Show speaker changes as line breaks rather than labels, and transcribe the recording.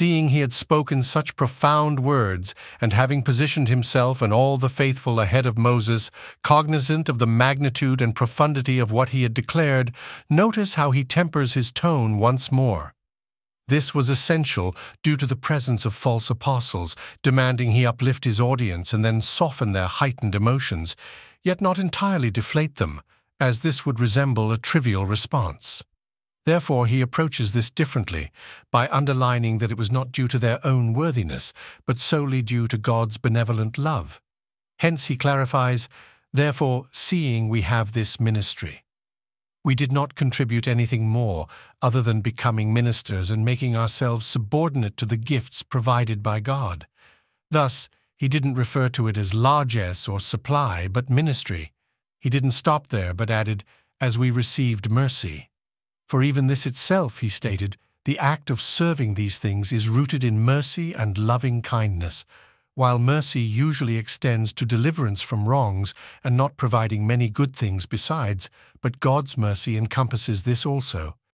Seeing he had spoken such profound words, and having positioned himself and all the faithful ahead of Moses, cognizant of the magnitude and profundity of what he had declared, notice how he tempers his tone once more. This was essential due to the presence of false apostles, demanding he uplift his audience and then soften their heightened emotions, yet not entirely deflate them, as this would resemble a trivial response. Therefore, he approaches this differently, by underlining that it was not due to their own worthiness, but solely due to God's benevolent love. Hence he clarifies, "Therefore, seeing we have this ministry." We did not contribute anything more other than becoming ministers and making ourselves subordinate to the gifts provided by God. Thus, he didn't refer to it as largesse or supply, but ministry. He didn't stop there, but added, "as we received mercy." For even this itself, he stated, the act of serving these things is rooted in mercy and loving kindness, while mercy usually extends to deliverance from wrongs and not providing many good things besides, but God's mercy encompasses this also.